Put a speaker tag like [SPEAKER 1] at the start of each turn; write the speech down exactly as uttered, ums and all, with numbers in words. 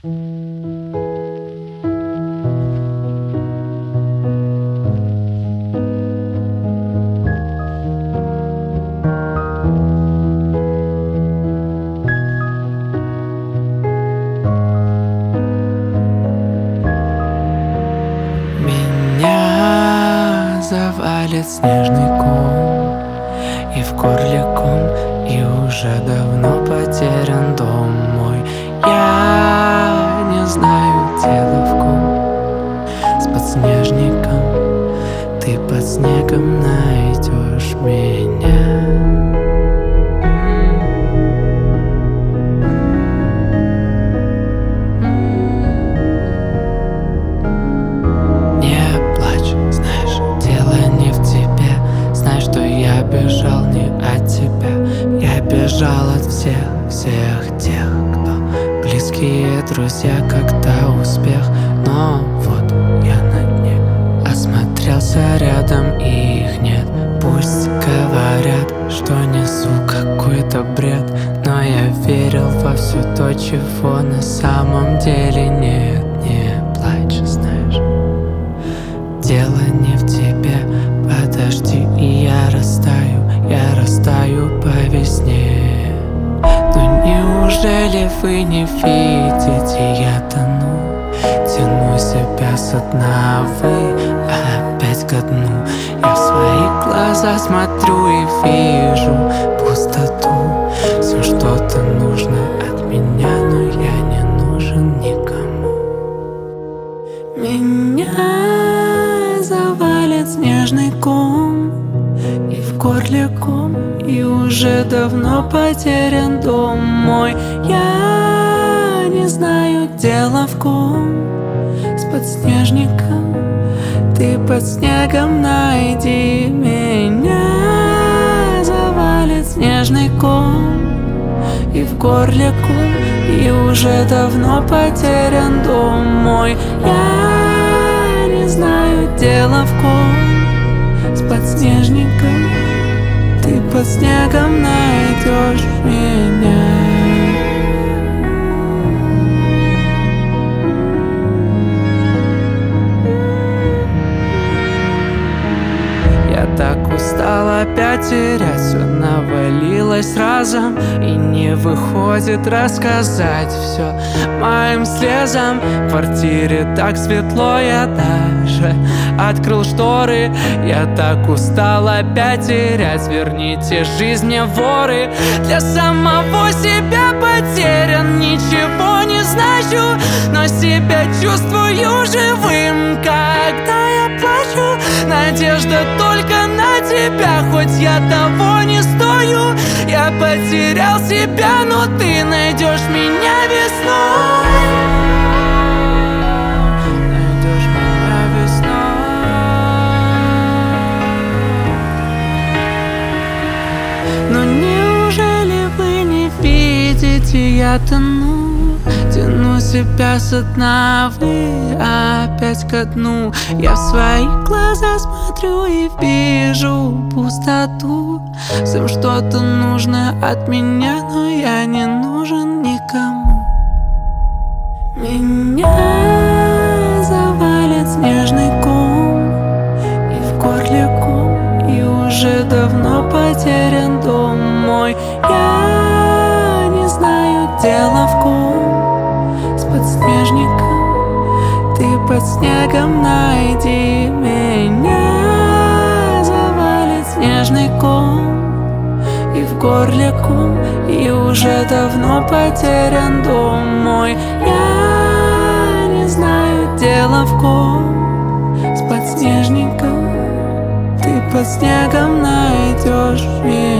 [SPEAKER 1] Меня завалит снежный ком, и в горле ком, и уже давно потерян дом мой. Я не знаю, дело в ком. С подснежником ты под снегом найдешь меня. Бежал не от тебя, я бежал от всех, всех тех, кто близкие друзья, когда успех. Но вот я на дне, осмотрелся рядом, и их нет. Пусть говорят, что несу какой-то бред, но я верил во все то, чего на самом деле нет. Не плачь, знаешь, дело не в тебе. Подожди, и я растаю, я растаю по весне. Но неужели вы не видите, я тону, тяну себя со дна, вы опять ко дну. Я в свои глаза смотрю и вижу пустоту. Все что-то нужно от меня, но я не нужен никому. Меня завалит снежный ком, и в горле ком, и уже давно потерян дом мой. Я не знаю, дело в ком. С подснежником ты под снегом найди меня. Завалит снежный ком, и в горле ком, и уже давно потерян дом мой. Я не знаю, дело в ком. С подснежником ты под снегом найдешь меня. Я так устал опять терять, все навалилось разом, и не выходит рассказать все моим слезам. В квартире так светло, я даже открыл шторы. Я так устал опять терять, верните жизнь мне, воры. Для самого себя потерян, ничего не значу, но себя чувствую живым, когда я плачу. Надежда только на тебя, хоть я того не стою. Я потерял себя, но ты найдешь меня весной. Найдешь меня весной. Но неужели вы не видите, я тону, тяну себя со дна, вы опять ко дну. Я в свои глаза смотрю и вижу пустоту. Всем что-то нужно от меня, но я не нужен никому. Меня завалит снежный ком, и в горле ком, и уже давно потерян дом мой. Я не знаю, дело в ком. С подснежником ты под снегом найди меня. Завалит снежный ком, и в горле ком, и уже давно потерян дом мой. Я не знаю, дело в ком. С подснежником ты под снегом найдешь меня.